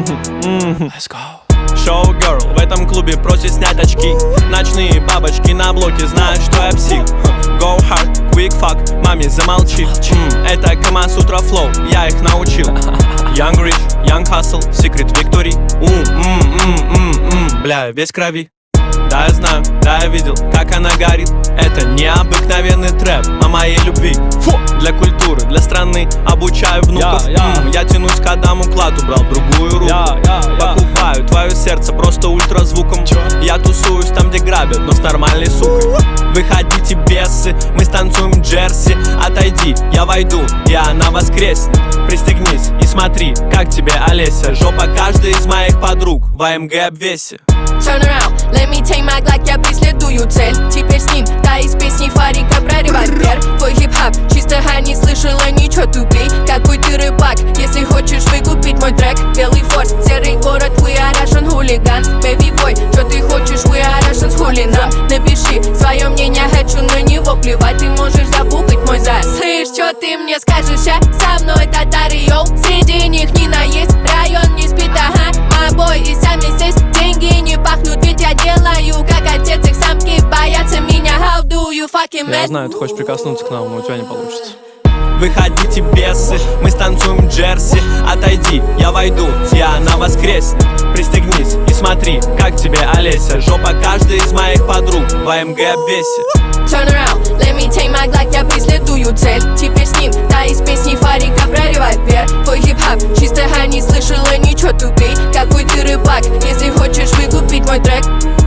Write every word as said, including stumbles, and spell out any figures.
Let's go. Шоу-герл в этом клубе просит снять очки. Ночные бабочки на блоке знают, что я псих. Go hard, quick fuck, маме замолчи. mm, Это Камасутра флоу, я их научил. Young rich, young hustle, secret victory. М-м-м-м-м, бля, весь крови. Да, я знаю, да, я видел, как она горит. Это необыкновенный трэп о моей любви. Фу! Для культуры, для страны обучаю внуков. yeah, yeah. М-м, Я тянусь к Адаму Кладу, брал другую руку. yeah, yeah, yeah. Покупаю твое сердце просто ультразвуком. Чё? Я тусуюсь там, где грабят, но с нормальной сукой. Выходите, бесы, мы станцуем джерси. Отойди, я войду, и она воскреснет. Пристегнись и смотри, как тебе Олеся. Жопа каждой из моих подруг в АМГ обвесе. Turn around, let me take my Glock, я преследую цель. Теперь с ним, та из песни Фарика про револьвер. Твой хип-хап, чисто хай, не слышала ничего, тупей. Какой ты рыбак, если хочешь выкупить мой трек. Белый форс, серый город, we are Russian hooligan. Baby boy, что ты хочешь, we are Russian хулинам. Напиши свое мнение, хочу на него плевать. Ты можешь забугать мой зад. Слышь, что ты мне скажешь, а? Со мной татары, йоу. Среди них Нина есть, район не спит, ага. Мой и сами здесь деньги не пахнут, ведь я делаю, как отец, их самки боятся меня. How do you fucking Я знаю, ты хочешь прикоснуться к нам, но у тебя не получится. Выходите, бесы, мы станцуем джерси. Отойди, я войду, и она воскреснет. Пристегнись и смотри, как тебе Олеся. Жопа каждой из моих подруг в АМГ обвесе. Turn around, let me take my Glock, я преследую цель. Теперь с ним, та из песни Фарика про револьвер. Твой хип-хап, чисто хай, не слышала ничего, тупей. Какой ты рыбак, если хочешь выкупить мой трек.